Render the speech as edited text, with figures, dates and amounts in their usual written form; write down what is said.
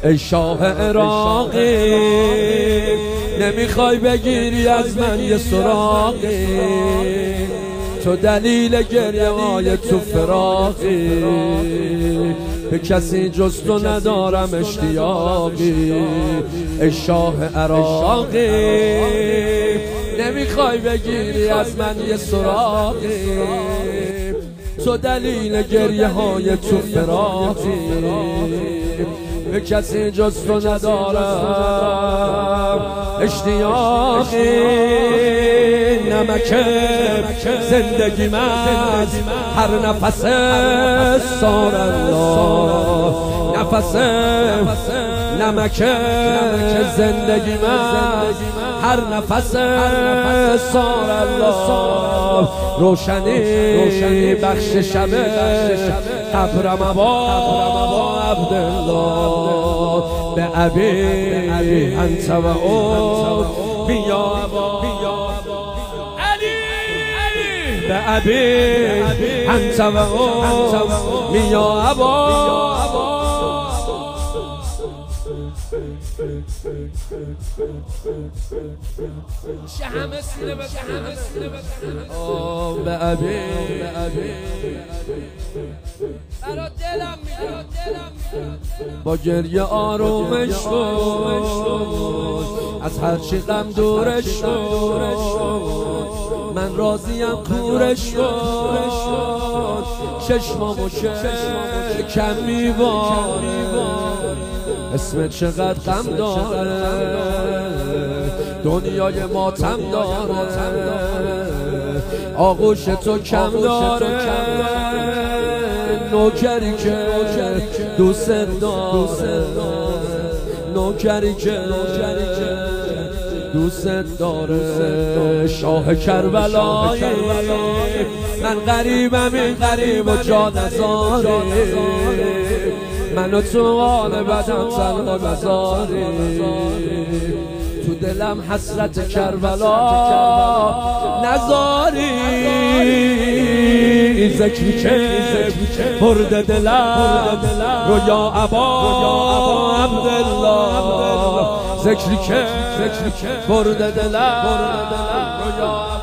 ای شاه عراقی نمیخوای بگیری از من یه سراغی، تو دلیل گریه های تو فراقی، به کسی جز تو ندارم اشتیاقی. ای شاه عراقی نمیخوای بگیری از من یه سراغی، تو دلیل گریه های تو فراقی، به کسی جز تو ندارم اشتیاقی. نمک زندگی من هر نفس سار الله، نفس نمک زندگی من هر نفس سار الله. روشنی بخش شب قبرم ابا عبدالله، به ابی انت و او بیا ابا به ابی انت و او بیا ابا. به ابی با گریه آرومش کن، از هر چی غم دورش کن، من راضیم کورش کن، چشمامو کم میواره، اسم چقدر غم داره، دنیای ماتم داره، آغوش تو کم داره، نوکری که دوست داره، نوکری که دوست داره. شاه کربلایی من غریبم، این غریب و جا نذاری، منو تو حال بدم تنها نذاری، تو دلم حسرت کربلا نذاری. ذکری که برده دلم رو یا ابا عبدالله، ذکری که برده دلم رو یا